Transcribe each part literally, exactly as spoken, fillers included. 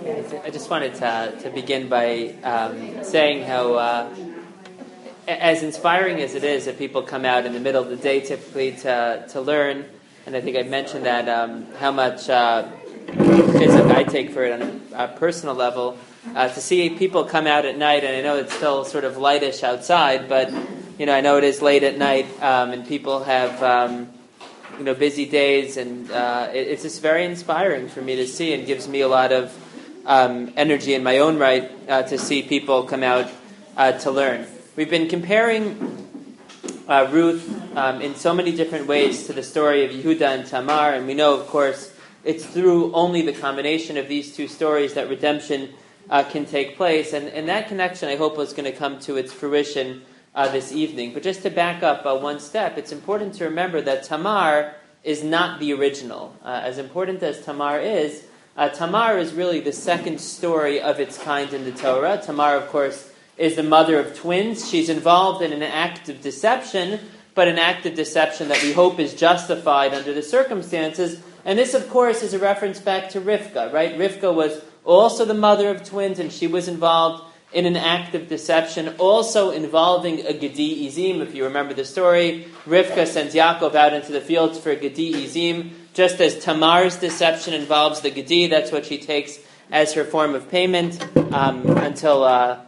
I just wanted to, to begin by um, saying how, uh, as inspiring as it is that people come out in the middle of the day typically to, to learn, and I think I mentioned that, um, how much uh, physics I take for it on a, a personal level, uh, to see people come out at night, and I know it's still sort of lightish outside, but you know I know it is late at night, um, and people have um, you know busy days, and uh, it, it's just very inspiring for me to see, and gives me a lot of Um, energy in my own right uh, to see people come out uh, to learn. We've been comparing uh, Ruth um, in so many different ways to the story of Yehuda and Tamar, and we know, of course, it's through only the combination of these two stories that redemption uh, can take place, and, and that connection, I hope, is going to come to its fruition uh, this evening. But just to back up uh, one step, it's important to remember that Tamar is not the original. Uh, as important as Tamar is, Uh, Tamar is really the second story of its kind in the Torah. Tamar, of course, is the mother of twins. She's involved in an act of deception, but an act of deception that we hope is justified under the circumstances. And this, of course, is a reference back to Rivka, right? Rivka was also the mother of twins, and she was involved in an act of deception, also involving a Gedi Izim. If you remember the story, Rivka sends Yaakov out into the fields for a Gedi Izim. Just as Tamar's deception involves the Gedi, that's what she takes as her form of payment um, until uh,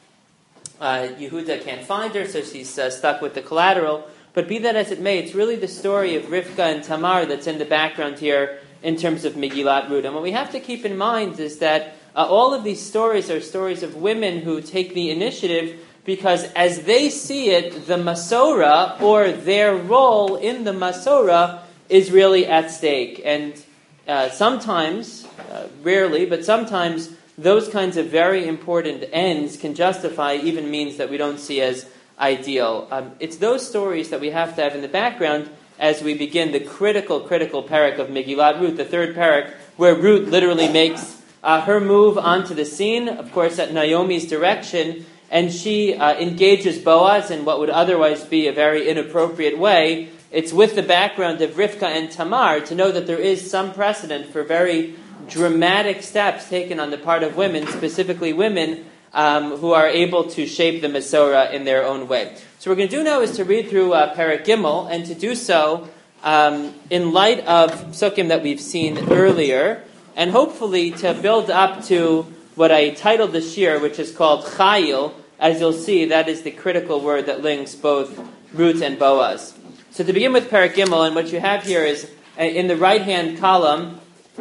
uh, Yehuda can't find her, so she's uh, stuck with the collateral. But be that as it may, it's really the story of Rivka and Tamar that's in the background here in terms of Megillat Ruth. And what we have to keep in mind is that uh, all of these stories are stories of women who take the initiative because as they see it, the Masorah, or their role in the Masorah, is really at stake. And uh, sometimes, uh, rarely, but sometimes those kinds of very important ends can justify even means that we don't see as ideal. Um, it's those stories that we have to have in the background as we begin the critical, critical parak of Megillat Ruth, the third parak, where Ruth literally makes uh, her move onto the scene, of course at Naomi's direction, and she uh, engages Boaz in what would otherwise be a very inappropriate way. It's with the background of Rivka and Tamar to know that there is some precedent for very dramatic steps taken on the part of women, specifically women, um, who are able to shape the Masorah in their own way. So what we're going to do now is to read through uh, Perek Gimel, and to do so um, in light of psukim that we've seen earlier, and hopefully to build up to what I titled this year, which is called Chayil. As you'll see, that is the critical word that links both Ruth and Boaz. So to begin with Perek Gimel, and what you have here is, uh, in the right-hand column,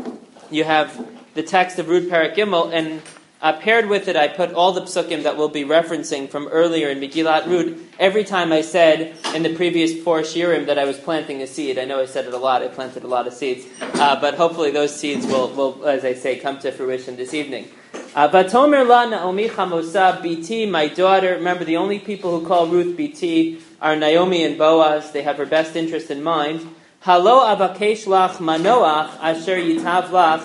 you have the text of Ruth Perek Gimel, and uh, paired with it I put all the psukim that we'll be referencing from earlier in Megillat Ruth. Every time I said in the previous four shiurim that I was planting a seed, I know I said it a lot, I planted a lot of seeds, uh, but hopefully those seeds will, will, as I say, come to fruition this evening. Vatomer la Naomi chamosa biti, my daughter. Remember, the only people who call Ruth biti are Naomi and Boaz. They have her best interest in mind. Halo avakesh lach manoach asher yitav lach.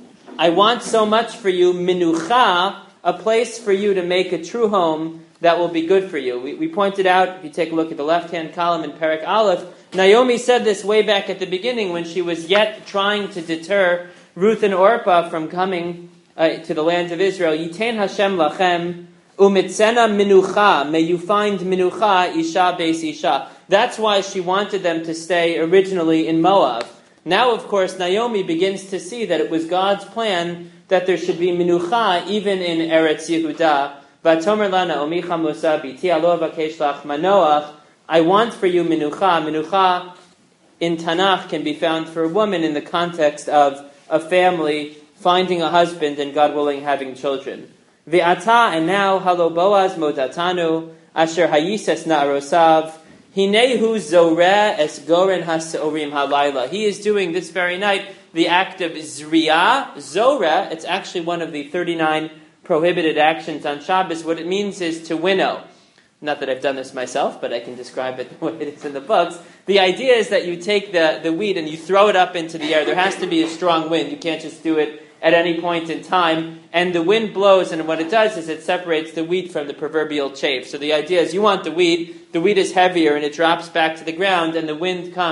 I want so much for you, minucha, a place for you to make a true home that will be good for you. We, we pointed out, if you take a look at the left-hand column in Perek Aleph, Naomi said this way back at the beginning when she was yet trying to deter Ruth and Orpah from coming uh, to the land of Israel. Yitein Hashem lachem umitzena minucha. May you find minucha, isha beis isha. That's why she wanted them to stay originally in Moab. Now, of course, Naomi begins to see that it was God's plan that there should be minucha even in Eretz Yehuda. Vatomer la Naomi chamosa biti alo avakesh lach manoach. I want for you minucha. Minucha in Tanakh can be found for a woman in the context of a family finding a husband and, God willing, having children. Ve'ata, and now, halo Boaz modatanu, asher hayises na'arosav, hinehu zoreh es goren ha'seorim halayla. He is doing this very night the act of zriyah, zoreh. It's actually one of the thirty-nine prohibited actions on Shabbos. What it means is to winnow. Not that I've done this myself, but I can describe it the way it is in the books. The idea is that you take the, the wheat and you throw it up into the air. There has to be a strong wind. You can't just do it at any point in time. And the wind blows, and what it does is it separates the wheat from the proverbial chaff. So the idea is you want the wheat, the wheat is heavier, and it drops back to the ground, and the wind comes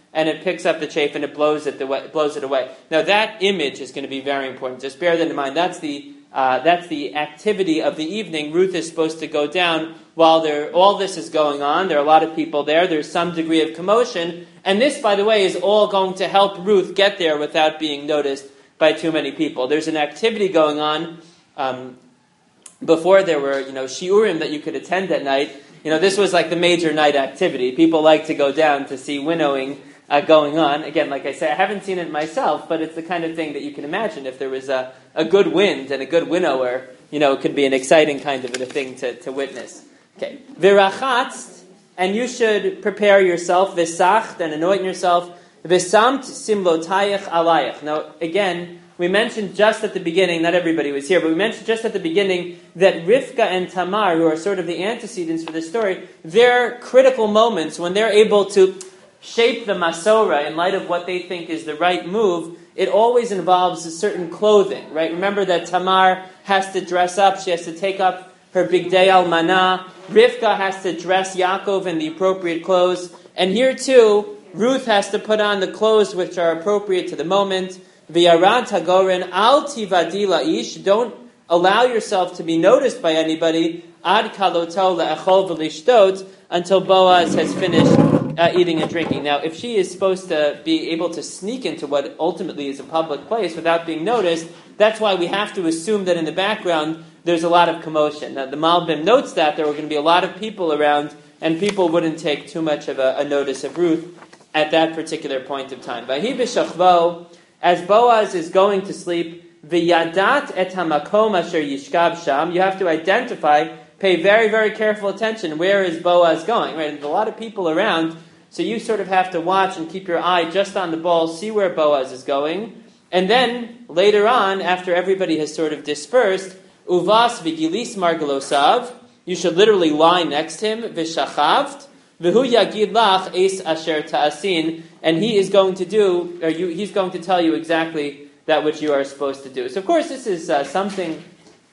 and it picks up the chaff and it blows it, the way, blows it away. Now that image is going to be very important. Just bear that in mind. That's the uh, that's the activity of the evening. Ruth is supposed to go down while there, all this is going on. There are a lot of people there. There's some degree of commotion. And this, by the way, is all going to help Ruth get there without being noticed by too many people. There's an activity going on. Um, before there were, you know, shiurim that you could attend at night. You know, this was like the major night activity. People like to go down to see winnowing uh, going on. Again, like I say, I haven't seen it myself, but it's the kind of thing that you can imagine. If there was a, a good wind and a good winnower, you know, it could be an exciting kind of a thing to, to witness. Okay. Virachatz, and you should prepare yourself, visacht, and anoint yourself, visamt simlotayach alayach. Now, again, we mentioned just at the beginning, not everybody was here, but we mentioned just at the beginning that Rivka and Tamar, who are sort of the antecedents for this story, they're critical moments when they're able to shape the Masorah in light of what they think is the right move. It always involves a certain clothing, right? Remember that Tamar has to dress up, she has to take up her bigdei almanah. Rivka has to dress Yaakov in the appropriate clothes. And here too, Ruth has to put on the clothes which are appropriate to the moment. V'yarad hagoren al tivadi la'ish. Don't allow yourself to be noticed by anybody. Ad kaloto le'echol v'lishtot, until Boaz has finished uh, eating and drinking. Now, if she is supposed to be able to sneak into what ultimately is a public place without being noticed, that's why we have to assume that in the background there's a lot of commotion. Now, the Malbim notes that there were going to be a lot of people around, and people wouldn't take too much of a, a notice of Ruth at that particular point of time. Vahi b'shachvo, as Boaz is going to sleep, v'yadat et hamakom asher yishkav sham, you have to identify, pay very, very careful attention, where is Boaz going? Right? There's a lot of people around, so you sort of have to watch and keep your eye just on the ball, see where Boaz is going, and then later on, after everybody has sort of dispersed, uvas v'gilis margalosav, you should literally lie next to him, v'shachavt, v'hu yagid lach es asher ta'asin, and he is going to do, or you, he's going to tell you exactly that which you are supposed to do. So, of course, this is uh, something, you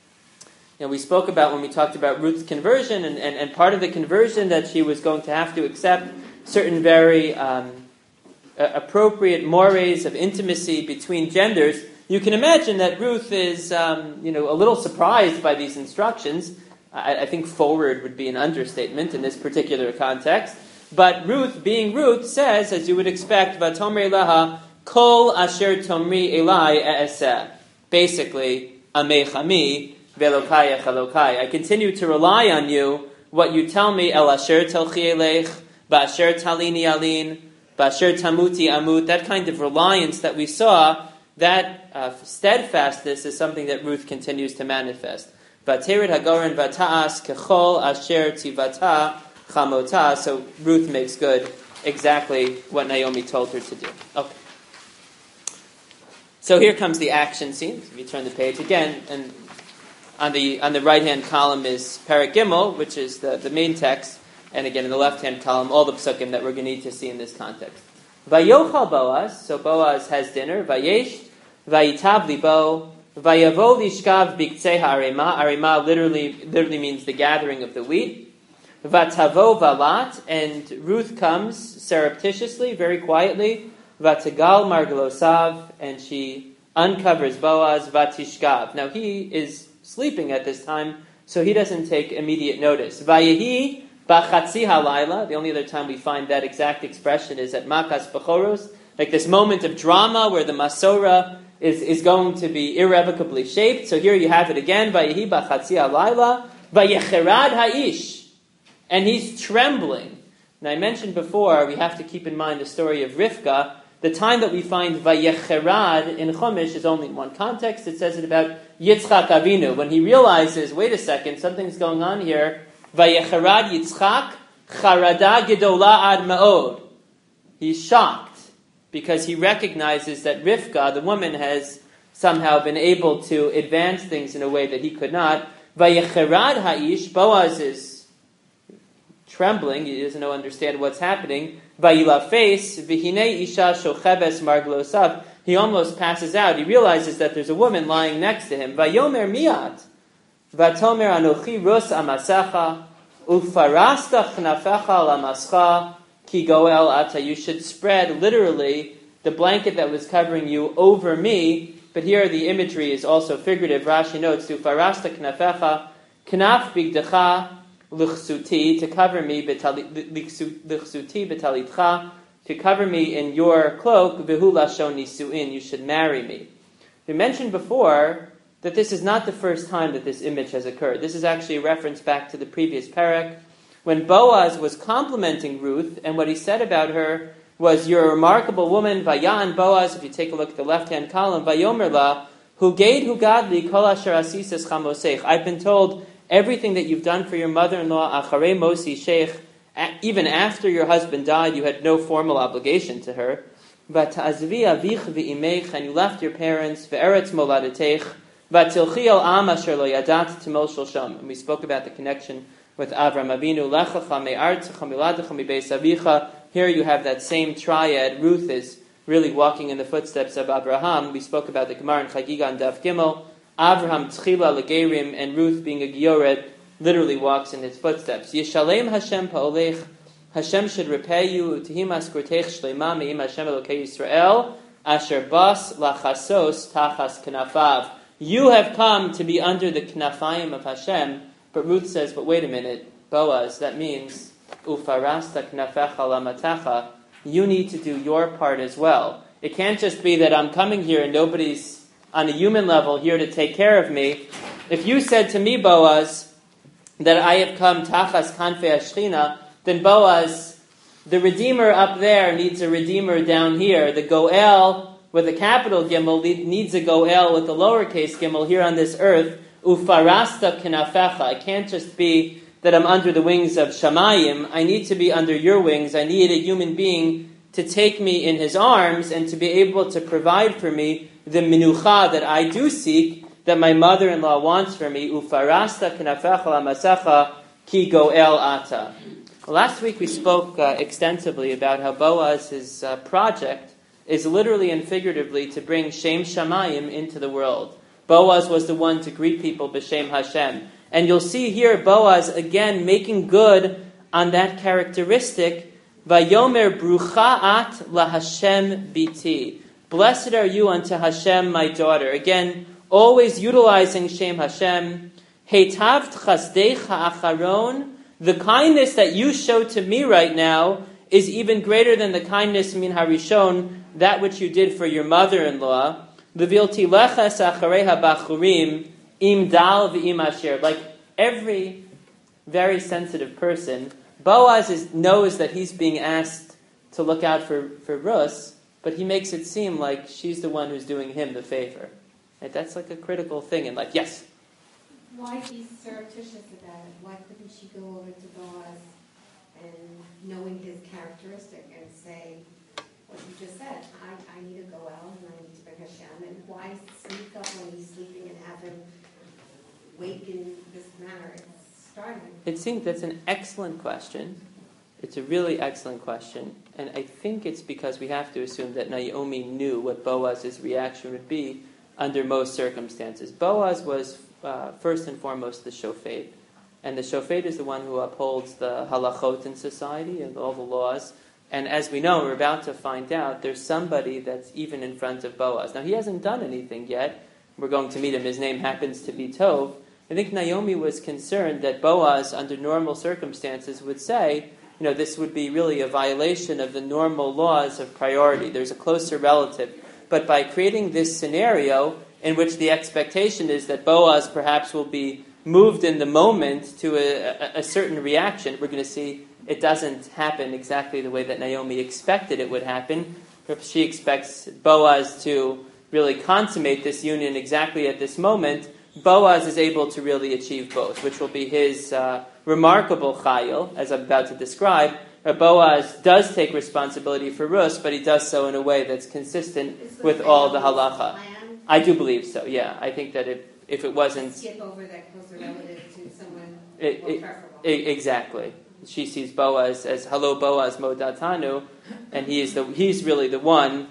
know, we spoke about when we talked about Ruth's conversion, and, and, and part of the conversion that she was going to have to accept certain very um, uh, appropriate mores of intimacy between genders. You can imagine that Ruth is, um, you know, a little surprised by these instructions. I, I think forward would be an understatement in this particular context. But Ruth, being Ruth, says, as you would expect, "Vatomer laha kol asher tomri elai e'eseh." Basically, amech ami velokai elokai. I continue to rely on you. What you tell me, el asher telchi elech, ba'asher talini alin, ba'asher tamuti amut. That kind of reliance that we saw, that uh, steadfastness is something that Ruth continues to manifest. V'tered hagoren v'ta'as kechol asher tivata chamota. So Ruth makes good exactly what Naomi told her to do. Okay. So here comes the action scene. If you turn the page again, and on the on the right hand column is Perek Gimel, which is the, the main text, and again in the left hand column all the psukim that we're going to need to see in this context. Vayochal Boaz. So Boaz has dinner. Vayesh. Vayitav libo, vayavo lishkav biktzei ha'arima. Arima literally literally means the gathering of the wheat. Vatavo valat, and Ruth comes surreptitiously, very quietly. Vatagal margalosav, and she uncovers Boaz. Vatishkav. Now he is sleeping at this time, so he doesn't take immediate notice. Vayehi bachatzi halayla. The only other time we find that exact expression is at Makas Bechoros, like this moment of drama where the Masorah is, is going to be irrevocably shaped. So here you have it again. Vayehi bachatzi halayla, vayecherad ha'ish, and he's trembling. And I mentioned before, we have to keep in mind the story of Rivka. The time that we find vayecherad in Chumash is only in one context. It says it about Yitzchak Avinu. When he realizes, wait a second, something's going on here. Vayecherad Yitzchak charada gedola ad ma'od. He's shocked because he recognizes that Rivka, the woman, has somehow been able to advance things in a way that he could not. Vayecherad ha'ish, Boaz is trembling, he doesn't know understand what's happening. Vayilafes v'hinei isha shocheves marglosav. He almost passes out. He realizes that there's a woman lying next to him. Vayomer miat, vatomer anochi rus amasecha, ufarasta chnafecha lamascha, ki goel ata. You should spread, literally, the blanket that was covering you over me. But here the imagery is also figurative. Rashi notes, tu farasta knafecha, knaf bigdecha lichsuti, to cover me, lichsuti betalitcha, to cover me in your cloak, v'hu lashon nisuin, you should marry me. We mentioned before that this is not the first time that this image has occurred. This is actually a reference back to the previous parak, when Boaz was complimenting Ruth, and what he said about her was, you're a remarkable woman, Vayan Boaz, if you take a look at the left-hand column, Vayomer la, Huged hugadli kol asher asisas chamoseich. I've been told everything that you've done for your mother-in-law, Acharei Mosi Sheikh, even after your husband died, you had no formal obligation to her. V'ta'azvi avich v'imech, and you left your parents, ve'eretz moladeteich, v'tilchi el am asher lo yadat timol shel. And we spoke about the connection with Avram Avinu, lechacha me'artzecha miladecha mibeis avicha. Here you have that same triad. Ruth is really walking in the footsteps of Abraham. We spoke about the Gemara in Chagiga and Daf Gimel. Abraham tchila legerim, and Ruth, being a gioret, literally walks in his footsteps. Yishalem Hashem pa'olech. Hashem should repay you. Tehimas kurteich shleima me'im Hashem Elokei Yisrael asher bas lachasos tachas knafav. You have come to be under the knafayim of Hashem. But Ruth says, but wait a minute, Boaz, that means ufarasta knafecha lamatacha. You need to do your part as well. It can't just be that I'm coming here and nobody's on a human level here to take care of me. If you said to me, Boaz, that I have come tachas kanfei ashchina, then Boaz, the Redeemer up there needs a Redeemer down here. The Goel with a capital Gimel needs a Goel with a lowercase Gimel here on this earth. Ufarasta kinafecha. It can't just be that I'm under the wings of Shamayim. I need to be under your wings. I need a human being to take me in his arms and to be able to provide for me the minucha that I do seek, that my mother-in-law wants for me. Ufarasta kinafecha lamasecha ki goel ata. Last week we spoke uh, extensively about how Boaz's uh, project is literally and figuratively to bring Shem Shamayim into the world. Boaz was the one to greet people b'Shem Hashem. And you'll see here Boaz again making good on that characteristic. Vayomer brucha at laHashem biti. Blessed are you unto Hashem, my daughter. Again, always utilizing Shem Hashem. Heitavt chasdecha acharon. The kindness that you show to me right now is even greater than the kindness min harishon, that which you did for your mother-in-law. Levilti leches achareha bachurim im dal v'im asher. Like every very sensitive person, Boaz is, knows that he's being asked to look out for, for Rus, but he makes it seem like she's the one who's doing him the favor. Right? That's like a critical thing in life. Yes? Why be surreptitious about it? Why couldn't she go over to Boaz and, knowing his characteristic, and say what you just said, I, I need to go out and I need to bring Hashem, and why sneak up when he's sleeping and have him wake in this manner? It's startling. It seems that's an excellent question. It's a really excellent question. And I think it's because we have to assume that Naomi knew what Boaz's reaction would be under most circumstances. Boaz was uh, first and foremost the shofet. And the shofet is the one who upholds the halachot in society and all the laws. And as we know, we're about to find out, there's somebody that's even in front of Boaz. Now, he hasn't done anything yet. We're going to meet him. His name happens to be Tov. I think Naomi was concerned that Boaz, under normal circumstances, would say, you know, this would be really a violation of the normal laws of priority. There's a closer relative. But by creating this scenario in which the expectation is that Boaz perhaps will be moved in the moment to a, a, a certain reaction, we're going to see it doesn't happen exactly the way that Naomi expected it would happen. She expects Boaz to really consummate this union exactly at this moment. Boaz is able to really achieve both, which will be his uh, remarkable chayil, as I'm about to describe. Boaz does take responsibility for Rus, but he does so in a way that's consistent with all the halacha. Plan? I do believe so, yeah. I think that if, if it wasn't... Skip over that closer relative to someone it, more it, preferable. It, exactly. She sees Boaz as hello Boaz modatanu, and he is the he's really the one.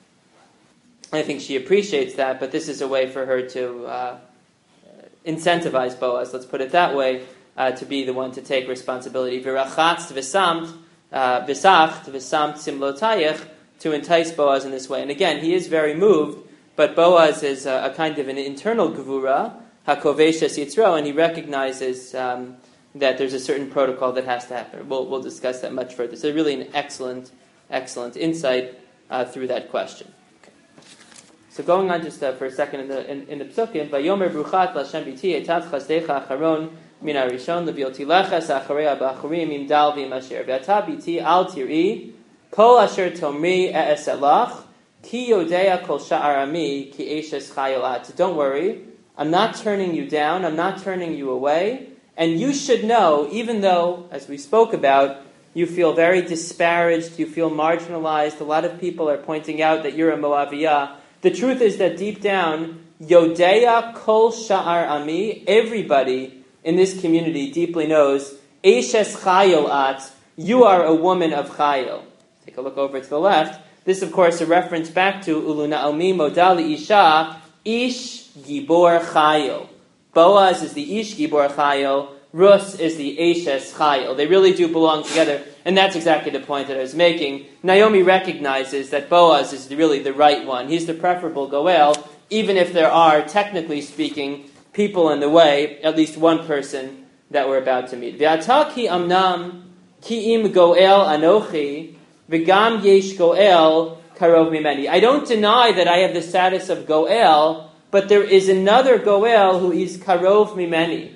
I think she appreciates that, but this is a way for her to uh, incentivize Boaz, let's put it that way, uh, to be the one to take responsibility. Virachatz v'samt, uh, V'sacht, v'samt simlotayich, to entice Boaz in this way. And again, he is very moved, but Boaz is a, a kind of an internal gevura, hakoveshes yitzro, and he recognizes um, that there's a certain protocol that has to happen. We'll, we'll discuss that much further. So really an excellent, excellent insight uh, through that question. Okay. So going on just uh, for a second in the in, in the psukim, Vayomer bruchat l'Hashem biti etat chasdecha acharon min harishon levioti leches acharei b'achurim im dal v'im asher v'ata biti al tiri kol asher tomri e'eselach ki yodea kol sha'ar ami ki eshes chayolat. Don't worry, I'm not turning you down, I'm not turning you away, and you should know, even though, as we spoke about, you feel very disparaged, you feel marginalized, a lot of people are pointing out that you're a Moaviyah. The truth is that deep down, Yodea Kol Sha'ar Ami, everybody in this community deeply knows, Eshes Chayil At, you are a woman of Chayil. Take a look over to the left. This, of course, a reference back to Ulu Naomi Modali Isha, Ish Gibor Chayil. Boaz is the Ish Gibor Chayil, Rus is the Eshes Chayil. They really do belong together, and that's exactly the point that I was making. Naomi recognizes that Boaz is really the right one. He's the preferable Goel, even if there are, technically speaking, people in the way, at least one person that we're about to meet. Ve'ata ki amnam ki im Goel anochi v'gam yesh Goel karov mimeni. I don't deny that I have the status of Goel, but there is another Goel who is karov mimeni.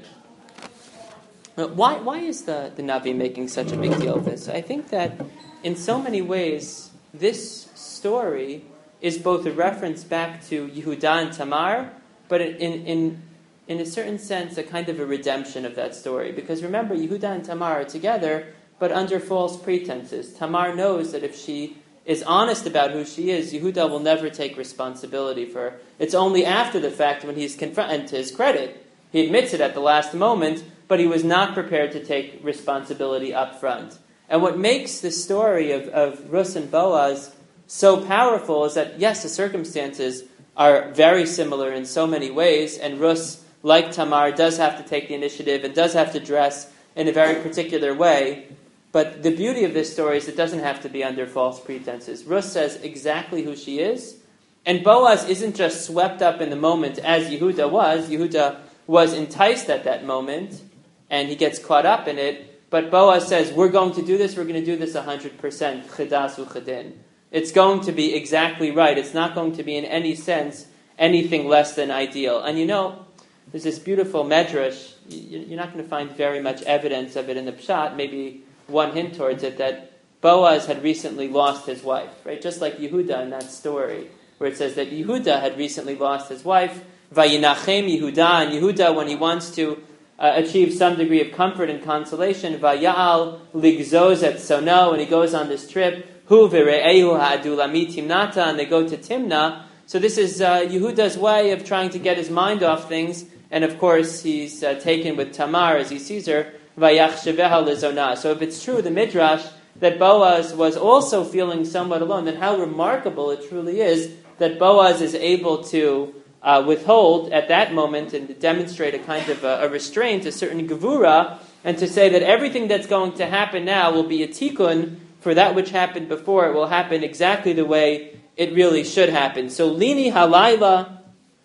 Why, why is the, the Navi making such a big deal of this? I think that in so many ways, this story is both a reference back to Yehuda and Tamar, but in, in, in a certain sense, a kind of a redemption of that story. Because remember, Yehuda and Tamar are together, but under false pretenses. Tamar knows that if she is honest about who she is, Yehuda will never take responsibility for her. It's only after the fact when he's confronted, and to his credit, he admits it at the last moment, but he was not prepared to take responsibility up front. And what makes the story of, of Rus and Boaz so powerful is that, yes, the circumstances are very similar in so many ways, and Rus, like Tamar, does have to take the initiative and does have to dress in a very particular way. But the beauty of this story is it doesn't have to be under false pretenses. Rus says exactly who she is, and Boaz isn't just swept up in the moment as Yehuda was. Yehuda was enticed at that moment, and he gets caught up in it, but Boaz says, we're going to do this, we're going to do this one hundred percent, chidas uchadin. It's going to be exactly right. It's not going to be in any sense anything less than ideal. And you know, there's this beautiful medrash, you're not going to find very much evidence of it in the Pshat, maybe one hint towards it, that Boaz had recently lost his wife, right? Just like Yehuda in that story, where it says that Yehuda had recently lost his wife, Vayinachem Yehuda, and Yehuda, when he wants to Uh, achieve some degree of comfort and consolation. Vayal ligzoz et sono, and he goes on this trip. Hu v're'ehu ha'adulami timnata, and they go to Timnah. So this is uh, Yehuda's way of trying to get his mind off things, and of course he's uh, taken with Tamar as he sees her. Vayachsheveha lezona. So if it's true, the Midrash, that Boaz was also feeling somewhat alone, then how remarkable it truly is that Boaz is able to Uh, withhold at that moment and to demonstrate a kind of a, a restraint, a certain gevura, and to say that everything that's going to happen now will be a tikkun for that which happened before. It will happen exactly the way it really should happen. So lini halayla,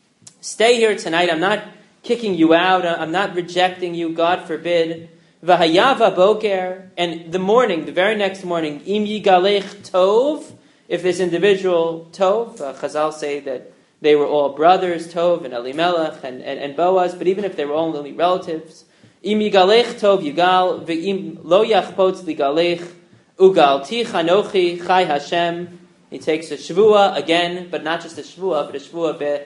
stay here tonight. I'm not kicking you out. I'm not rejecting you. God forbid. V'hayava boker, and the morning, the very next morning, im yigalech tov. If this individual tov, uh, Chazal say that they were all brothers, Tov and Elimelech and, and, and Boaz, but even if they were all only relatives, Im yigalech Tov yugal, ve'im lo yachpotz ligalech, ugal ti chanochi chai Hashem. He takes a shvua again, but not just a shvua, but a shvua be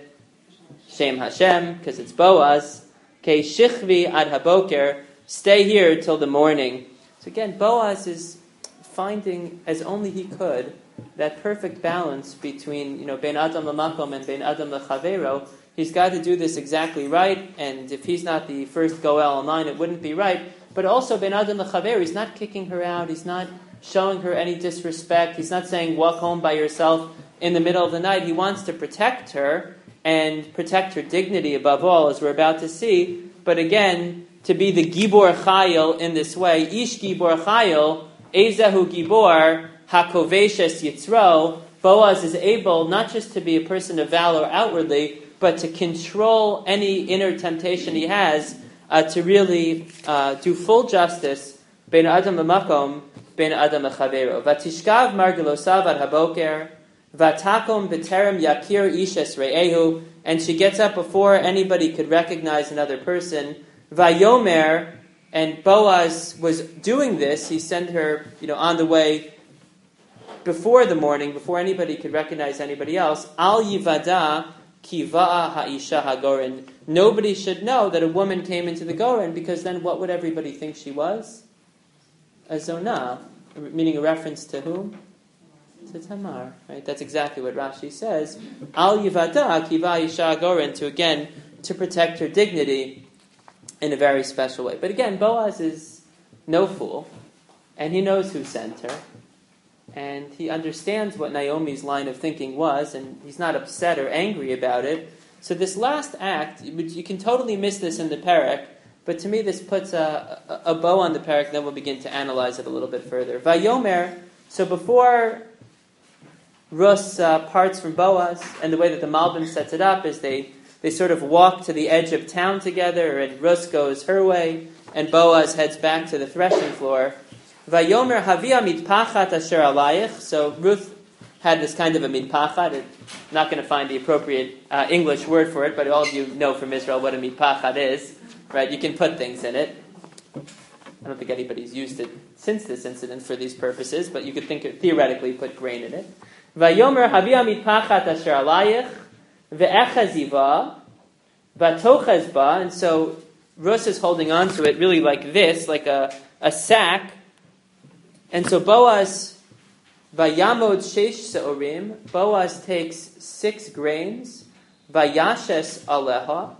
Shem Hashem, because it's Boaz. Ke shichvi ad haboker, stay here till the morning. So again, Boaz is finding, as only he could, that perfect balance between, you know, Ben Adam Lamakom and Ben Adam Lechavero. He's got to do this exactly right, and if he's not the first Goel online, it wouldn't be right. But also Ben Adam Lechavero, he's not kicking her out, he's not showing her any disrespect, he's not saying walk home by yourself in the middle of the night. He wants to protect her and protect her dignity above all, as we're about to see. But again, to be the Gibor Chayil in this way, Ish Gibor Chayil, Ezahu Gibor Hakoveshes Yitzro. Boaz is able not just to be a person of valor outwardly, but to control any inner temptation he has, uh, to really uh, do full justice. Ben Adam Lamakom, Ben Adam Lechavero. Vatishkav Margelosav ad Haboker, Vatakom B'terem Yakir Ishes Re'ehu, and she gets up before anybody could recognize another person. Vayomer, and Boaz was doing this. He sent her, you know, on the way before the morning, before anybody could recognize anybody else. Al Yivada Kiva'a Ha'isha HaGoren. Nobody should know that a woman came into the Goren, because then what would everybody think she was? A Zonah, meaning a reference to whom? To Tamar, right? That's exactly what Rashi says. Al Yivada Kiva'a Ha'isha HaGoren, to again, to protect her dignity in a very special way. But again, Boaz is no fool, and he knows who sent her. And he understands what Naomi's line of thinking was, and he's not upset or angry about it. So this last act, you can totally miss this in the parak, but to me this puts a, a, a bow on the parak, then we'll begin to analyze it a little bit further. Vayomer, so before Rus uh, parts from Boaz, and the way that the Malbim sets it up is they, they sort of walk to the edge of town together, and Rus goes her way, and Boaz heads back to the threshing floor. Vayomer havia mitpachat asher alayich. So Ruth had this kind of a mitpachat. I'm not going to find the appropriate uh, English word for it, but all of you know from Israel what a mitpachat is, right? You can put things in it. I don't think anybody's used it since this incident for these purposes, but you could think of, theoretically put grain in it. Vayomer havia mitpachat asher alayich ve'echaziva vatochazba. And so Ruth is holding on to it really like this, like a, a sack. And so Boaz, Vayamod Sheish Seorim, Boaz takes six grains, Vayashes Aleha,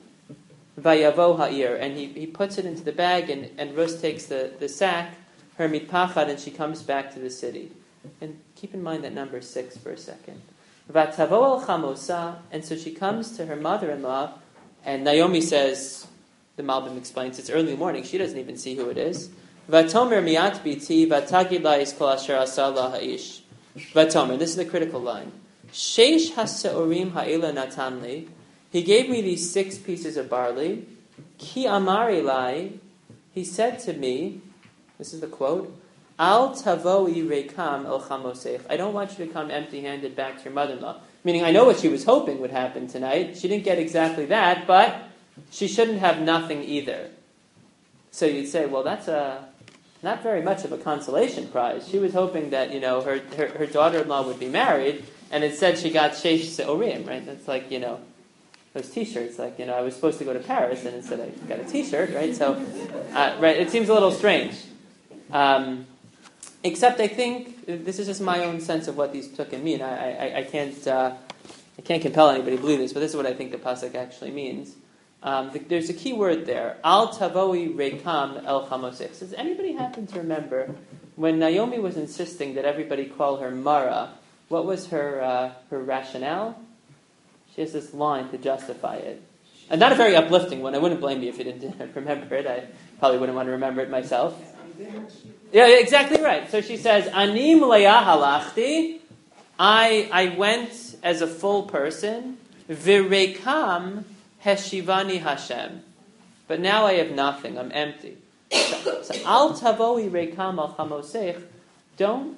Vayavo Ha'ir, and he, he puts it into the bag, and, and Rus takes the, the sack, her mitpachad, and she comes back to the city. And keep in mind that number six for a second. Vatavo al Chamosa, and so she comes to her mother-in-law, and Naomi says, the Malbim explains, it's early morning, she doesn't even see who it is. Vatomer miat biti vatagid la'is kol asher asa la ha'ish. Vatomer, this is the critical line. Sheish haseorim ha'ila natan li. He gave me these six pieces of barley. Ki amari lai. He said to me, this is the quote, Al tavoi rekam el chamosech. I don't want you to come empty-handed back to your mother-in-law. Meaning, I know what she was hoping would happen tonight. She didn't get exactly that, but she shouldn't have nothing either. So you'd say, well, that's a not very much of a consolation prize. She was hoping that, you know, her, her, her daughter-in-law would be married, and instead she got Sheish Seorim, right? That's like, you know, those T-shirts. Like, you know, I was supposed to go to Paris, and instead I got a T-shirt, right? So, uh, right, it seems a little strange. Um, except I think this is just my own sense of what these psukim mean. I, I, I can't uh, I can't compel anybody to believe this, but this is what I think the pasuk actually means. Um, the, there's a key word there. Al tavoi rekam el chamosech. Does anybody happen to remember when Naomi was insisting that everybody call her Mara? What was her uh, her rationale? She has this line to justify it, and not a very uplifting one. I wouldn't blame you if you didn't remember it. I probably wouldn't want to remember it myself. Yeah, exactly right. So she says, "Ani mleah halachti." I I went as a full person. Virekam Heshivani Hashem. But now I have nothing. I'm empty. So al tavoi rekam al chamosech. Don't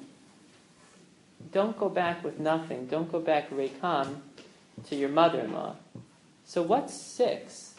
don't go back with nothing. Don't go back rekam to your mother-in-law. So what's six?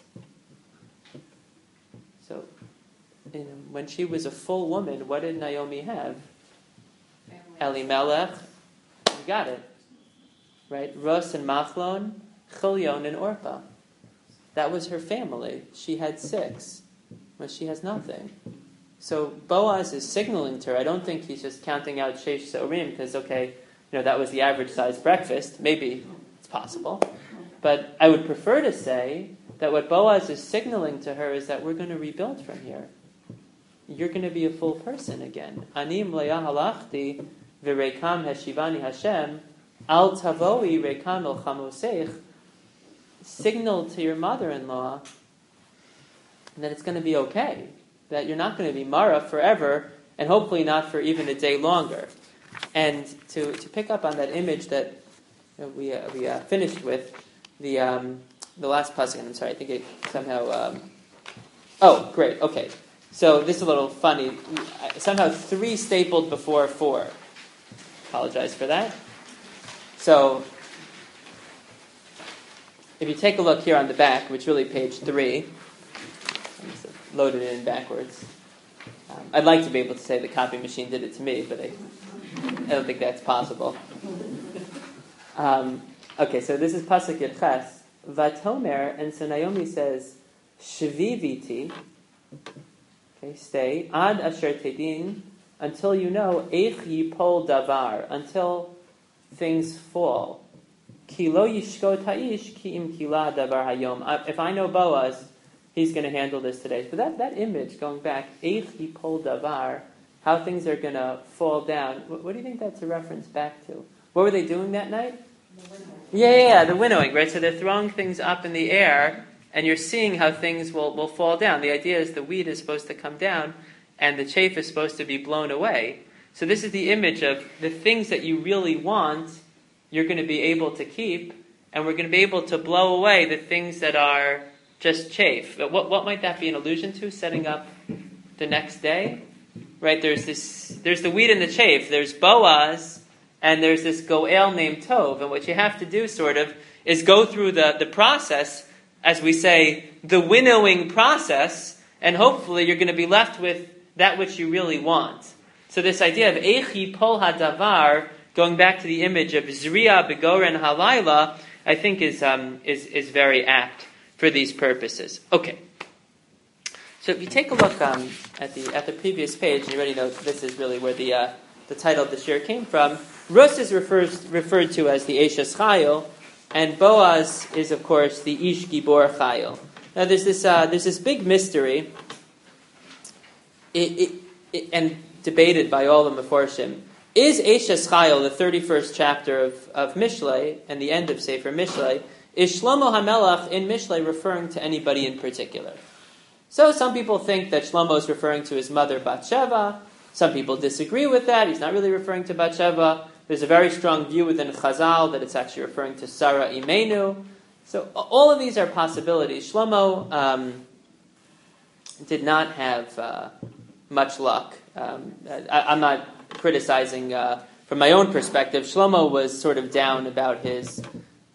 So you know, when she was a full woman, what did Naomi have? Elimelech. You got it. Right? Rus and Machlon, Chilion and Orpah. That was her family. She had six. But she has nothing. So Boaz is signaling to her. I don't think he's just counting out Sheish Seorim because, okay, you know, that was the average size breakfast. Maybe it's possible. But I would prefer to say that what Boaz is signaling to her is that we're going to rebuild from here. You're going to be a full person again. Ani mleah halachti v'rekam heshivani Hashem al tavoi rekam el chamosech. Signal to your mother-in-law that it's going to be okay, that you're not going to be Mara forever, and hopefully not for even a day longer. And to, to pick up on that image that you know, we uh, we uh, finished with, the um, the last pasuk, I'm sorry, I think it somehow... Um, oh, great, okay. So this is a little funny. Somehow three stapled before four. Apologize for that. So, if you take a look here on the back, which is really page three, I'm just loaded it in backwards. Um, I'd like to be able to say the copy machine did it to me, but I, I don't think that's possible. Um, okay, so this is Pasuk Yetches. Vatomer, and so Naomi says, Shviviti, okay, stay, Ad Asher Tedin, until you know, Eich Yipol Davar, until things fall. Ki lo yishkot ha'ish ki im kila davar hayom. If I know Boaz, he's going to handle this today. But that, that image, going back, Eich Yipol Davar, how things are going to fall down, what, what do you think that's a reference back to? What were they doing that night? Yeah, yeah, yeah, the winnowing, right? So they're throwing things up in the air, and you're seeing how things will, will fall down. The idea is the wheat is supposed to come down, and the chaff is supposed to be blown away. So this is the image of the things that you really want, you're going to be able to keep, and we're going to be able to blow away the things that are just chaff. But what, what might that be an allusion to, setting up the next day? Right, there's this, there's the wheat and the chaff. There's Boaz, and there's this Goel named Tov, and what you have to do, sort of, is go through the, the process, as we say, the winnowing process, and hopefully you're going to be left with that which you really want. So this idea of Eich Yipol Hadavar, going back to the image of Zriya, Begoren, Halayla, I think is, um, is, is very apt for these purposes. Okay. So if you take a look um, at the at the previous page, you already know this is really where the uh, the title of the shir came from. Rus is refers, referred to as the Eshes Chayil, and Boaz is, of course, the Ish Gibor Chayil. Now, there's this uh, there's this big mystery, it, it, it, and debated by all the Meforshim. Is Eshes Chayil, the thirty-first chapter of, of Mishlei, and the end of Sefer Mishlei, is Shlomo HaMelech in Mishlei referring to anybody in particular? So some people think that Shlomo is referring to his mother Bathsheba. Some people disagree with that. He's not really referring to Bathsheba. There's a very strong view within Chazal that it's actually referring to Sarah Imenu. So all of these are possibilities. Shlomo um, did not have uh, much luck. Um, I, I'm not criticizing uh, from my own perspective. Shlomo was sort of down about his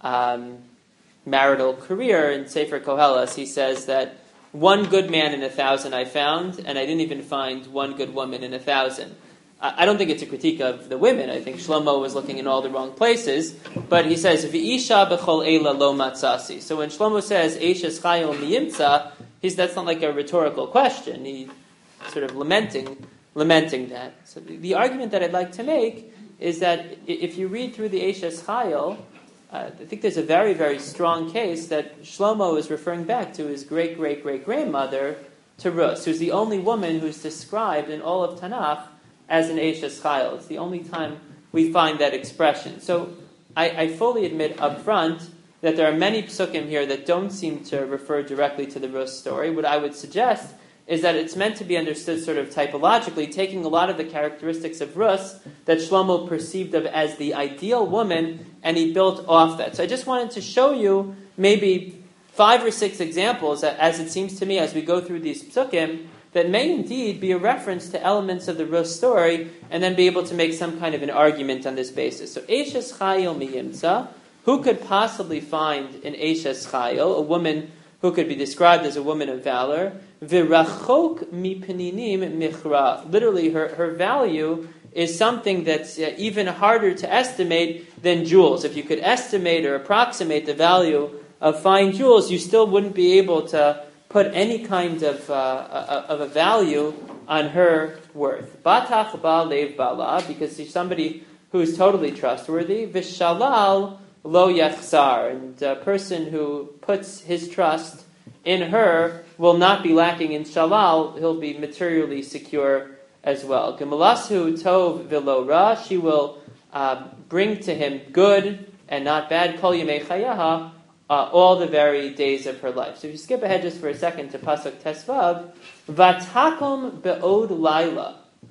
um, marital career. In Sefer Koheles, he says that one good man in a thousand I found, and I didn't even find one good woman in a thousand. I don't think it's a critique of the women. I think Shlomo was looking in all the wrong places. But he says, V'isha b'chol eila lo matzasi. So when Shlomo says, Eshes Chayil miyimtza, he's, that's not like a rhetorical question. He's sort of lamenting lamenting that. So the, the argument that I'd like to make is that if you read through the Eshes Chayil, Uh, I think there's a very, very strong case that Shlomo is referring back to his great-great-great-grandmother, to Rus, who's the only woman who's described in all of Tanakh as an Eshes Chayil. It's the only time we find that expression. So I, I fully admit up front that there are many psukim here that don't seem to refer directly to the Rus story. What I would suggest is that it's meant to be understood sort of typologically, taking a lot of the characteristics of Rus that Shlomo perceived of as the ideal woman, and he built off that. So I just wanted to show you maybe five or six examples, as it seems to me as we go through these psukim, that may indeed be a reference to elements of the Rus story, and then be able to make some kind of an argument on this basis. So Eshes Chayil miyimtza, who could possibly find an Eshes Chayil, a woman who could be described as a woman of valor? V'rachok mipeninim michra. Literally, her, her value is something that's uh, even harder to estimate than jewels. If you could estimate or approximate the value of fine jewels, you still wouldn't be able to put any kind of uh, of a value on her worth. Batach ba lev bala, because she's somebody who is totally trustworthy. V'shalal lo yachsar, and a person who puts his trust in her will not be lacking in shalal. He'll be materially secure as well. Gemalashu tov v'lo ra, she will uh, bring to him good and not bad. Kol yemei chayaha, uh, all the very days of her life. So if you skip ahead just for a second to pasuk tesvav, vatakom be'od laila.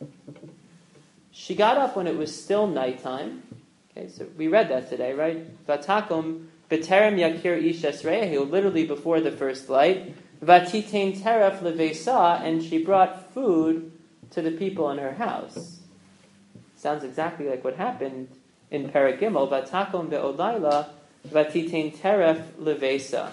She got up when it was still nighttime. Okay, so we read that today, right? Vatakum b'terem yakir ish esreyahu, literally before the first light. Vatitein teref levesa, and she brought food to the people in her house. Sounds exactly like what happened in Perek Gimel. Vatakum be'olayla vatitein teref levesa.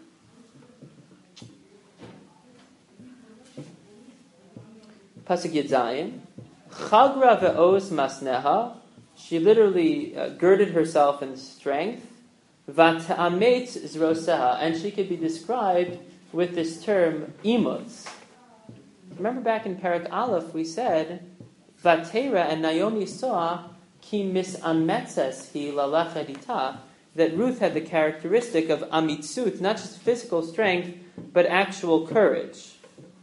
Pasuk Yedzayin. Chagra ve'oz masneha. She literally uh, girded herself in strength. Vata'amet zroseha. And she could be described with this term, imuz. Remember back in Perek Aleph, we said, Vatera, and Naomi saw, ki misametzes hi lalached ita, that Ruth had the characteristic of amitzut, not just physical strength, but actual courage.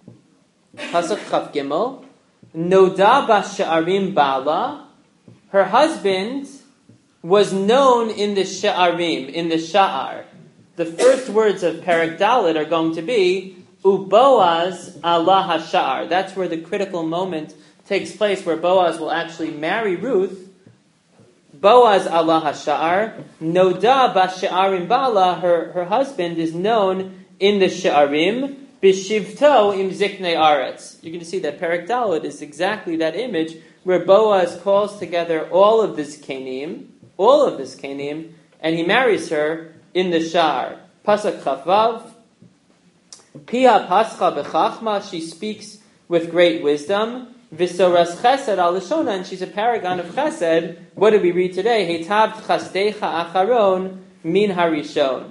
Pasuk Chaf Gimel, Noda b'sha'arim bala, her husband was known in the sha'arim, in the sha'ar. The first words of Perek Dalet are going to be, Uboaz Allah hasha'ar. That's where the critical moment takes place, where Boaz will actually marry Ruth. Boaz Allah hasha'ar. Noda b'sha'arim bala, her, her husband is known in the sha'arim. B'shivto im ziknei aretz. You're going to see that Perek Dalet is exactly that image where Boaz calls together all of the Zkenim, all of the Zkenim, and he marries her in the Sha'ar. Pasuk Chavav. Pia pascha b'chachma. She speaks with great wisdom. V'soras chesed al lishona, and she's a paragon of chesed. What did we read today? Heitav chasdecha acharon min harishon.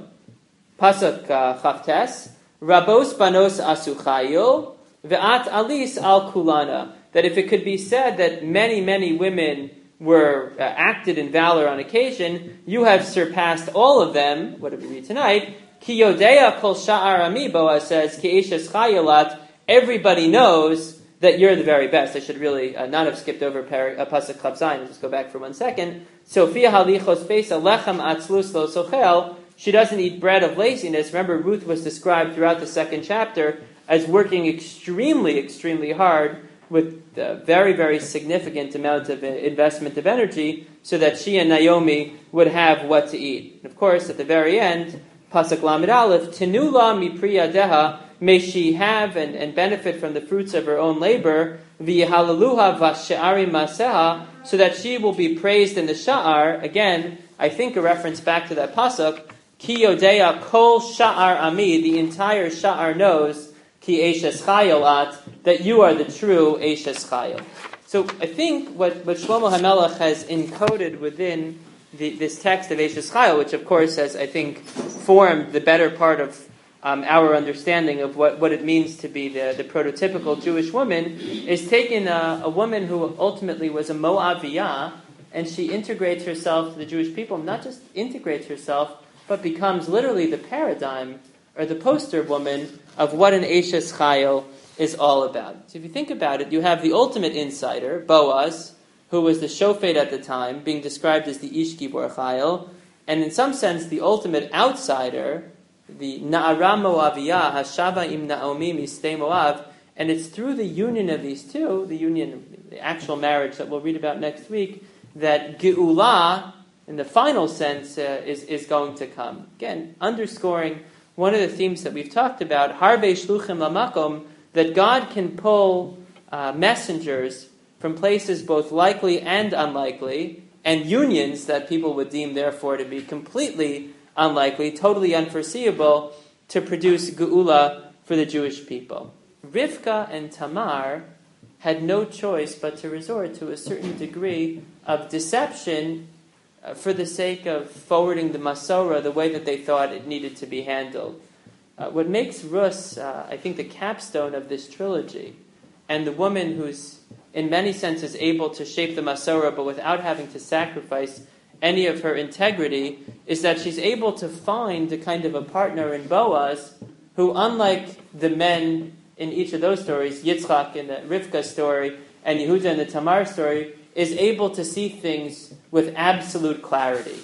Pasuk uh, Chavtes. Rabos banos asuchayil ve'at alis al kulana. That if it could be said that many, many women were uh, acted in valor on occasion, you have surpassed all of them. What did we read tonight? Ki yodea kol sha'ar ami, Boaz says, ki eshes chayalat, everybody knows that you're the very best. I should really uh, not have skipped over par- uh, Pasuk Chav Zayin. Just go back for one second. Sophia halichos pesa lechem atzlus lo sochel. She doesn't eat bread of laziness. Remember, Ruth was described throughout the second chapter as working extremely, extremely hard with a very, very significant amount of investment of energy so that she and Naomi would have what to eat. And of course, at the very end, Pasuk Lamed Aleph, Tenula mipri yadeha, may she have and, and benefit from the fruits of her own labor, v'yehalaluha v'she'ari maseha, so that she will be praised in the sha'ar. Again, I think a reference back to that Pasuk, Ki yodea kol sha'ar ami, the entire sha'ar knows, ki eshes chayil at, that you are the true eshes chayil. So I think what, what Shlomo HaMelech has encoded within the, this text of eshes chayil, which of course has, I think, formed the better part of um, our understanding of what, what it means to be the, the prototypical Jewish woman, is taking a, a woman who ultimately was a Moabiyah, and she integrates herself to the Jewish people, not just integrates herself, but becomes literally the paradigm or the poster woman of what an Eshes Chayil is all about. So if you think about it, you have the ultimate insider, Boaz, who was the shofet at the time, being described as the Ish Gibor Chayil, and in some sense the ultimate outsider, the Na'ara Moaviyah, Hashava im Naomi Mistei Moav, and it's through the union of these two, the union, the actual marriage that we'll read about next week, that Geula, in the final sense, uh, is, is going to come. Again, underscoring one of the themes that we've talked about, Harbe Shluchim Lamakom, that God can pull uh, messengers from places both likely and unlikely, and unions that people would deem, therefore, to be completely unlikely, totally unforeseeable, to produce Geula for the Jewish people. Rivka and Tamar had no choice but to resort to a certain degree of deception for the sake of forwarding the Masorah the way that they thought it needed to be handled. Uh, what makes Rus, uh, I think, the capstone of this trilogy, and the woman who's in many senses able to shape the Masorah but without having to sacrifice any of her integrity, is that she's able to find a kind of a partner in Boaz who, unlike the men in each of those stories, Yitzchak in the Rivka story and Yehuda in the Tamar story, is able to see things with absolute clarity.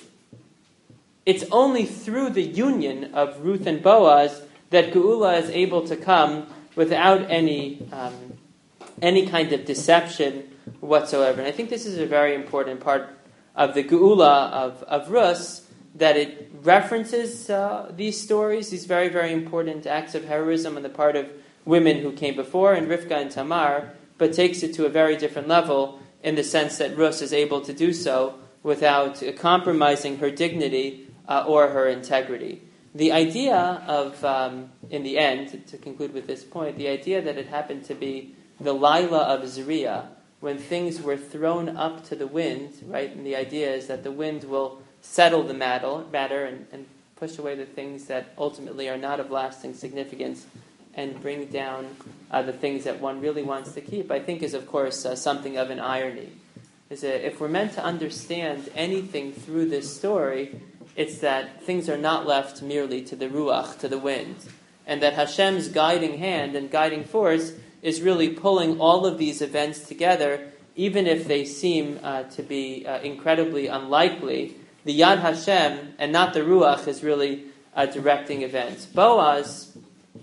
It's only through the union of Ruth and Boaz that Geula is able to come without any um, any kind of deception whatsoever. And I think this is a very important part of the Geula of, of Rus, that it references uh, these stories, these very, very important acts of heroism on the part of women who came before, and Rivka and Tamar, but takes it to a very different level in the sense that Rus is able to do so without compromising her dignity uh, or her integrity. The idea of, um, in the end, to conclude with this point, the idea that it happened to be the Laila of Zriya, when things were thrown up to the wind, right? And the idea is that the wind will settle the matter, matter and, and push away the things that ultimately are not of lasting significance and bring down uh, the things that one really wants to keep, I think is, of course, uh, something of an irony. Is that if we're meant to understand anything through this story, it's that things are not left merely to the ruach, to the wind, and that Hashem's guiding hand and guiding force is really pulling all of these events together, even if they seem uh, to be uh, incredibly unlikely. The Yad Hashem, and not the ruach, is really uh, directing events. Boaz,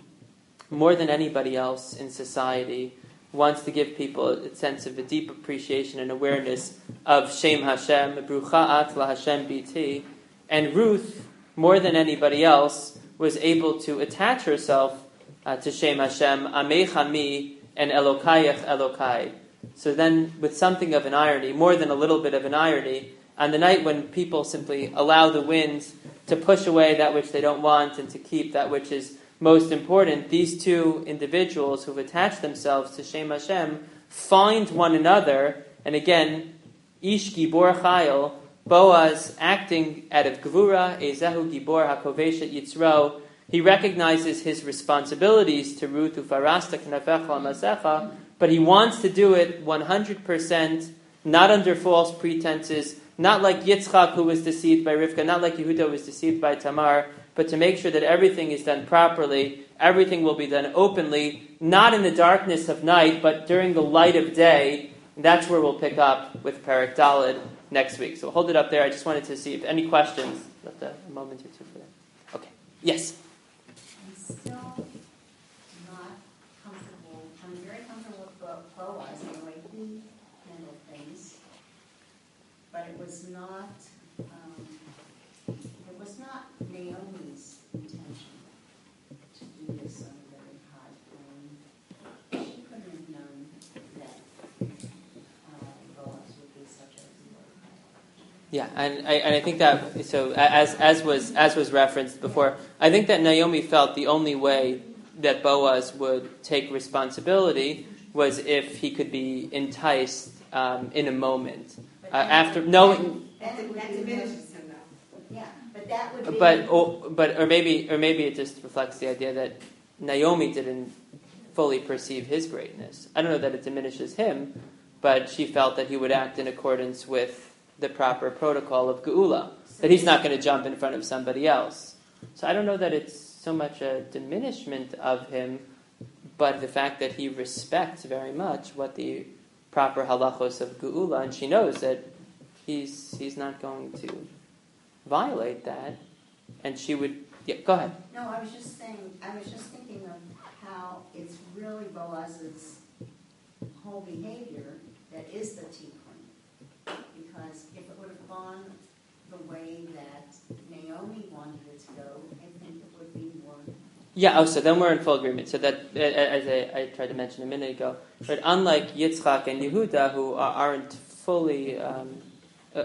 more than anybody else in society, wants to give people a sense of a deep appreciation and awareness of Shem Hashem, Brucha At La Hashem Biti. And Ruth, more than anybody else, was able to attach herself uh, to Shem Hashem, Amech Ami, and Elokayach Elokai. So then, with something of an irony, more than a little bit of an irony, on the night when people simply allow the wind to push away that which they don't want and to keep that which is most important, these two individuals who've attached themselves to Shem Hashem find one another, and again, Ish Gibor Chayil, Boaz acting out of Gvura, Ezehu Gibor HaKoveshet Yitzro, he recognizes his responsibilities to Ruth, Ufarasta Knafecha Masecha, but he wants to do it one hundred percent, not under false pretenses, not like Yitzchak, who was deceived by Rivka, not like Yehuda was deceived by Tamar, but to make sure that everything is done properly, everything will be done openly, not in the darkness of night, but during the light of day. And that's where we'll pick up with Perek Daled next week. So we'll hold it up there. I just wanted to see if any questions. Left a moment or two for that. Okay. Yes? I'm still not comfortable. I'm very comfortable with Boaz and the way he handled things. But it was not, um, it was not Naomi's intention to do this on a very high plane. She couldn't have known that uh, Boaz would be such a Yeah, and I, and I think that, so as as was as was referenced before, I think that Naomi felt the only way that Boaz would take responsibility was if he could be enticed um, in a moment. Uh, after knowing, That diminishes him, though. Yeah, but that would be. but or, but or maybe or maybe it just reflects the idea that Naomi didn't fully perceive his greatness. I don't know that it diminishes him, but she felt that he would act in accordance with the proper protocol of Geula, that he's not going to jump in front of somebody else. So I don't know that it's so much a diminishment of him, but the fact that he respects very much what the proper halachos of Geula, and she knows that he's he's not going to violate that, and she would. Yeah, go ahead. No, I was just saying. I was just thinking of how it's really Boaz's whole behavior that is the tikkun, because if it would have gone the way that Naomi wanted it to go, I think it would be more. Yeah, oh, so then we're in full agreement. So that, as I, I tried to mention a minute ago, but unlike Yitzchak and Yehuda, who aren't fully um, uh,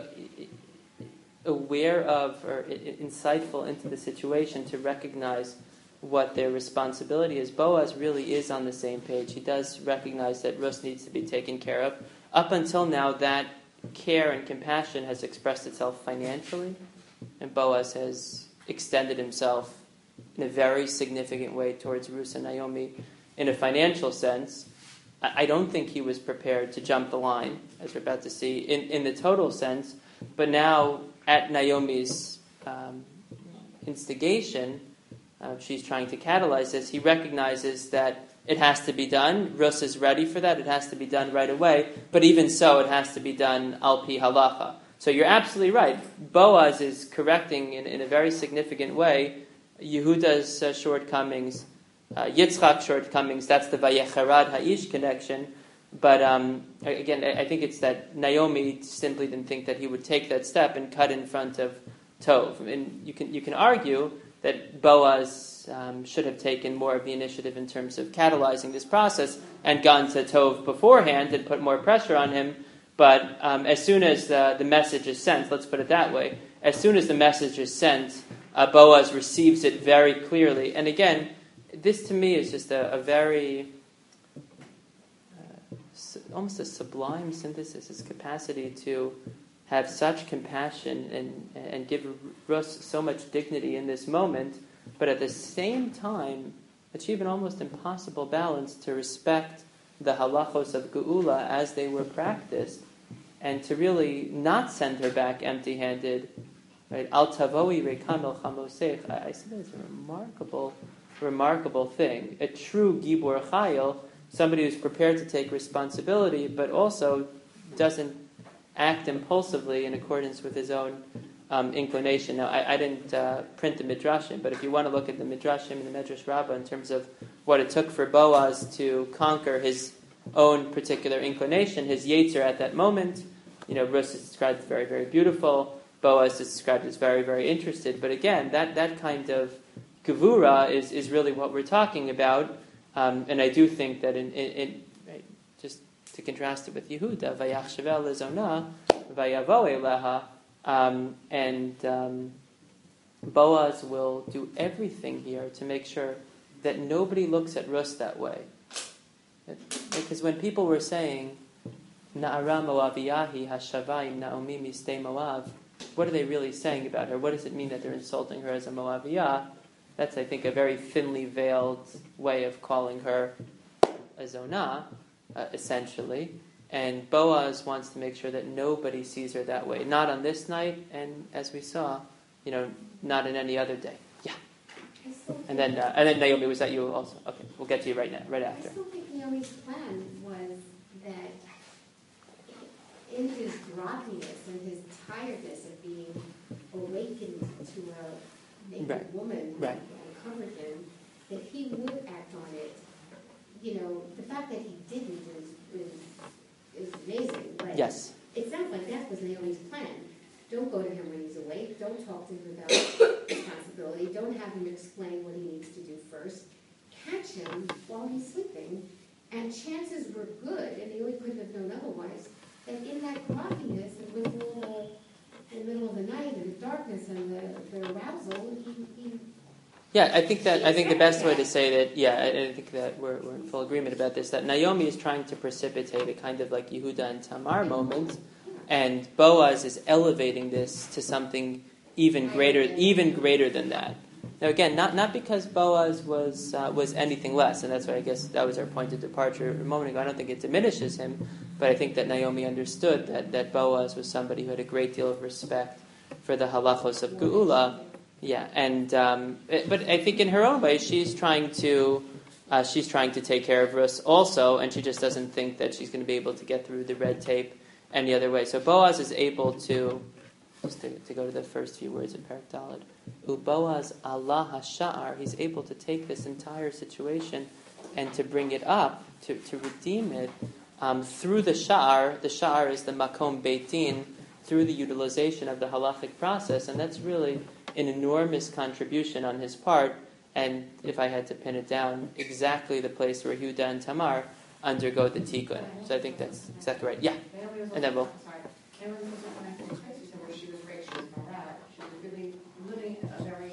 aware of or insightful into the situation to recognize what their responsibility is, Boaz really is on the same page. He does recognize that Rus needs to be taken care of. Up until now, that care and compassion has expressed itself financially, and Boaz has extended himself in a very significant way towards Ruth and Naomi in a financial sense. I don't think he was prepared to jump the line, as we're about to see, in, in the total sense. But now, at Naomi's um, instigation, uh, she's trying to catalyze this, he recognizes that it has to be done. Rus is ready for that. It has to be done right away. But even so, it has to be done al pi halacha. So you're absolutely right. Boaz is correcting in, in a very significant way Yehuda's uh, shortcomings, uh, Yitzchak's shortcomings. That's the Vayecharad Ha'ish connection. But um, again, I think it's that Naomi simply didn't think that he would take that step and cut in front of Tov. And you can you can argue that Boaz um, should have taken more of the initiative in terms of catalyzing this process and gone to Tov beforehand and put more pressure on him. But um, as soon as uh, the message is sent, let's put it that way, as soon as the message is sent, uh, Boaz receives it very clearly. And again, this to me is just a, a very, uh, su- almost a sublime synthesis, his capacity to have such compassion and, and give Rus so much dignity in this moment, but at the same time achieve an almost impossible balance to respect the halachos of Geula as they were practiced, and to really not send her back empty-handed. Right? Al tavoi rekam el chamosech. I see that as a remarkable, remarkable thing. A true gibor chayil, somebody who's prepared to take responsibility, but also doesn't act impulsively in accordance with his own um, inclination. Now, I, I didn't uh, print the Midrashim, but if you want to look at the Midrashim and the Medrash Rabbah in terms of what it took for Boaz to conquer his own particular inclination, his Yetzer at that moment, you know, Rus is described as very, very beautiful. Boaz is described as very, very interested. But again, that, that kind of gevura is, is really what we're talking about. Um, and I do think that in, in, in right, just to contrast it with Yehuda, Vayachshavel lezona, Vayavo eleha, um, and um, Boaz will do everything here to make sure that nobody looks at Rus that way. Because when people were saying, Na'ara Moaviyahi hashavayim Naomi mistei Moav, what are they really saying about her? What does it mean that they're insulting her as a Moaviyah? That's, I think, a very thinly veiled way of calling her a Zonah, uh, essentially. And Boaz wants to make sure that nobody sees her that way. Not on this night, and as we saw, you know, not in any other day. Yeah. And then, uh, and then Naomi, was that you also? Okay, we'll get to you right now, right after. I still think Naomi's plan was that in his grogginess and his tiredness of being awakened to a naked right. woman right. and covered him, that he would act on it. You know, the fact that he didn't is, is, is amazing. But yes. It sounds like that was Naomi's plan. Don't go to him when he's awake. Don't talk to him about responsibility. Don't have him explain what he needs to do first. Catch him while he's sleeping. And chances were good, and Naomi couldn't have known otherwise, that in that grogginess and with all the, the middle of the night and the darkness and the, the arousal, he, he Yeah, I think that I think the best way to say that, yeah, I, I think that we're, we're in full agreement about this, that Naomi is trying to precipitate a kind of like Yehuda and Tamar moment, and Boaz is elevating this to something even greater, even greater than that. Now again, not not because Boaz was uh, was anything less, and that's why I guess that was our point of departure a moment ago. I don't think it diminishes him, but I think that Naomi understood that, that Boaz was somebody who had a great deal of respect for the halachos of Geula. Yeah, and um, but I think in her own way, she's trying to uh, she's trying to take care of Rus also, and she just doesn't think that she's going to be able to get through the red tape any other way. So Boaz is able to, just to, to go to the first few words of Perek Daled, U Boaz Allah Hasha'ar, he's able to take this entire situation and to bring it up, to, to redeem it um, through the Sha'ar. The Sha'ar is the Makom Beit Din, through the utilization of the halachic process, and that's really an enormous contribution on his part, and if I had to pin it down, exactly the place where Yehuda and Tamar undergo the tikkun. So I think that's exactly right. Yeah, and then we'll. Sorry, Naomi was also connected to Tracy, where she was great. She was Marat. She was really living a very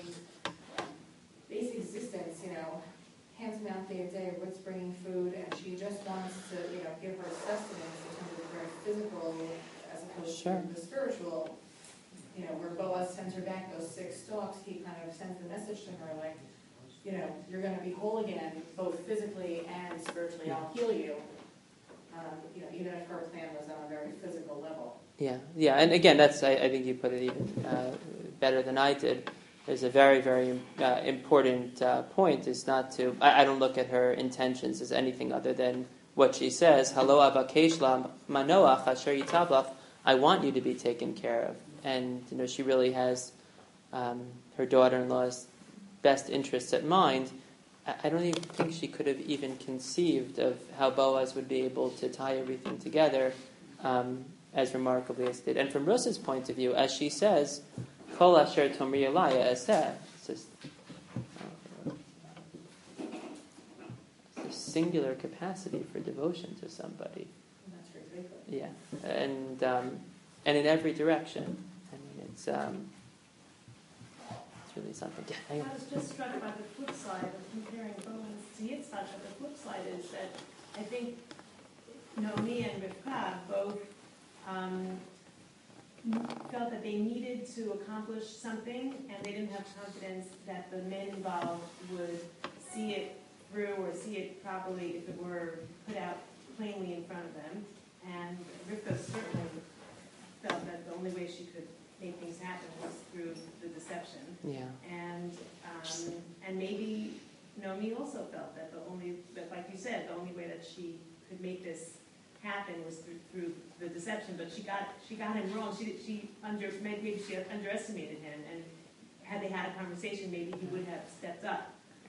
basic existence. You know, hands to mouth day to day. What's bringing food, and she just wants to, you know, give her sustenance in terms of very physical as opposed Sure. to the spiritual. You know, where Boaz sends her back those six stalks, he kind of sends the message to her, like, you know, you're going to be whole again, both physically and spiritually. I'll heal you. Um, you know, even if her plan was on a very physical level. Yeah, yeah, and again, that's I, I think you put it even uh, better than I did. There's a very, very uh, important uh, point. Is not to. I, I don't look at her intentions as anything other than what she says. Halo avakesh la manoach asher yitablach. I want you to be taken care of. And you know, she really has um, her daughter-in-law's best interests at mind. I, I don't even think she could have even conceived of how Boaz would be able to tie everything together um, as remarkably as did. And from Rus's point of view, as she says, Kol asher tomri elaya eseh. It's just a singular capacity for devotion to somebody. That's very good. Yeah, and um, and in every direction. I mean, it's um, it's really something. I was just struck by the flip side of comparing Boaz to Yitzchak. But the flip side is that I think Naomi and Rivka both um, felt that they needed to accomplish something, and they didn't have confidence that the men involved would see it through or see it properly if it were put out plainly in front of them. And Rivka certainly felt that the only way she could make things happen was through the deception. Yeah. And um, and maybe Naomi also felt that the only, that like you said, the only way that she could make this happen was through, through the deception. But she got she got him wrong. She she under maybe she underestimated him. And had they had a conversation, maybe he would have stepped up.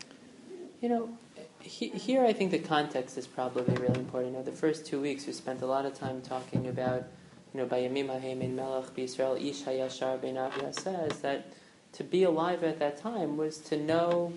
You know, he, here I think the context is probably really important. You know, the first two weeks we spent a lot of time talking about, you know, Bayamim Ha'imin Melech B'Yisrael Ish Hayashar Beinav says that to be alive at that time was to know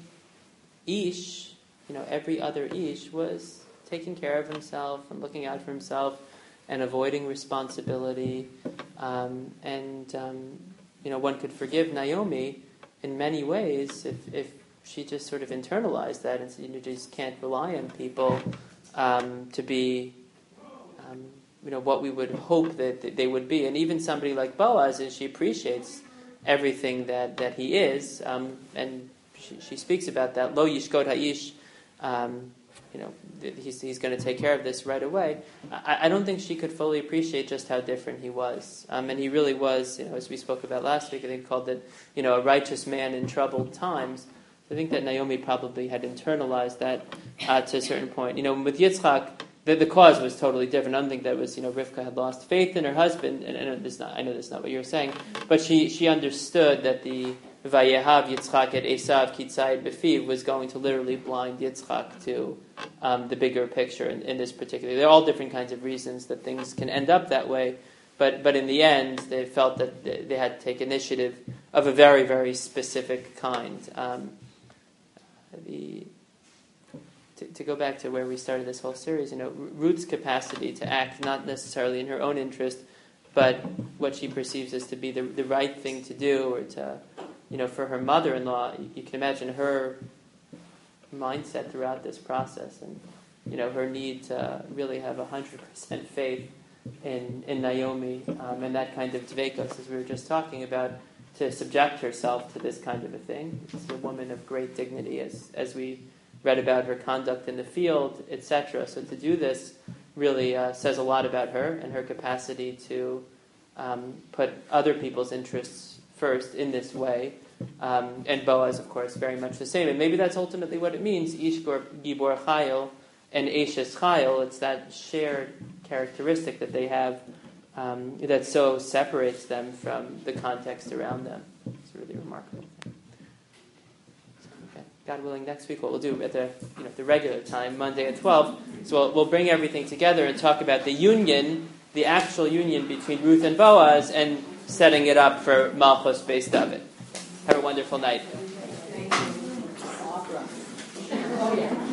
Ish, you know, every other Ish was taking care of himself and looking out for himself and avoiding responsibility. Um, and, um, you know, one could forgive Naomi in many ways if, if she just sort of internalized that and said, you know, just can't rely on people um, to be, um, you know, what we would hope that, that they would be. And even somebody like Boaz, as she appreciates everything that, that he is, um, and she, she speaks about that, Lo yishkod ha'ish, um, you know, he's, he's going to take care of this right away. I, I don't think she could fully appreciate just how different he was. Um, and he really was, you know, as we spoke about last week, I think called it, you know, a righteous man in troubled times. I think that Naomi probably had internalized that uh, to a certain point. You know, with Yitzchak, the, the cause was totally different. I don't think that was, you know, Rivka had lost faith in her husband, and, and this not, I know that's not what you're saying, but she, she understood that the Vayehav Yitzchak at Esav Kitzayid Befiv was going to literally blind Yitzchak to um, the bigger picture in, in this particular. There are all different kinds of reasons that things can end up that way, but but in the end, they felt that they, they had to take initiative of a very, very specific kind. Um, The, to, to go back to where we started this whole series, you know, Ruth's capacity to act not necessarily in her own interest, but what she perceives as to be the the right thing to do, or to, you know, for her mother-in-law, you, you can imagine her mindset throughout this process, and, you know, her need to really have a hundred percent faith in in Naomi um, and that kind of dveikos, as we were just talking about, to subject herself to this kind of a thing. It's a woman of great dignity, as as we read about her conduct in the field, et cetera. So to do this really uh, says a lot about her and her capacity to um, put other people's interests first in this way. Um, and Boaz, of course, very much the same. And maybe that's ultimately what it means, Ish Gibor Chayil and Eshes Chayil. It's that shared characteristic that they have Um, that so separates them from the context around them. It's a really remarkable thing. Okay. God willing, next week what we'll do at the you know the regular time, Monday at twelve, so we'll, we'll bring everything together and talk about the union, the actual union between Ruth and Boaz, and setting it up for Malchus Beis David. Have a wonderful night. Oh, yeah.